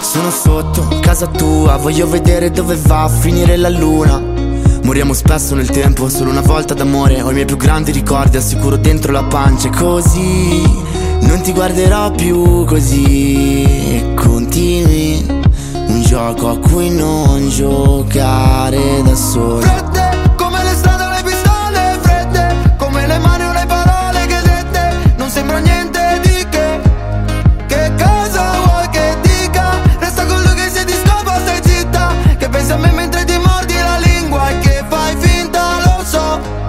Sono sotto casa tua, voglio vedere dove va a finire la luna. Moriamo spesso nel tempo, solo una volta d'amore. Ho i miei più grandi ricordi, assicuro dentro la pancia. E così non ti guarderò più così. E continui un gioco a cui non giocare da solo.